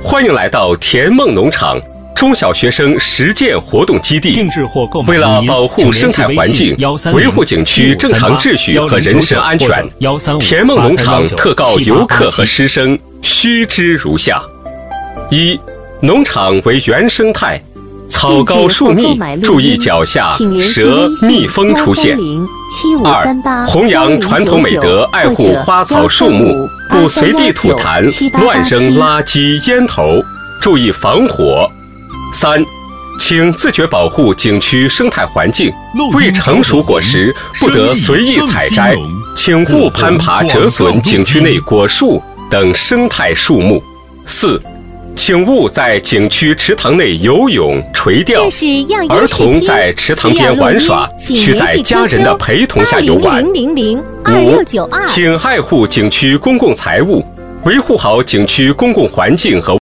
欢迎来到甜梦农场中小学生实践活动基地。为了保护生态环境，维护景区正常秩序和人身安全，甜梦农场特告游客和师生须知如下：一、农场为原生态，草高树密，注意脚下蛇、蜜蜂出现。二、弘扬传统美德，爱护花草树木，不随地吐痰、乱扔垃圾、烟头，注意防火。三、请自觉保护景区生态环境，未成熟果实不得随意采摘，请勿攀爬折损景区内果树等生态树木。四、请勿在景区池塘内游泳、垂钓，儿童在池塘边玩耍，需在家人的陪同下游玩。五、请爱护景区公共财物，维护好景区公共环境和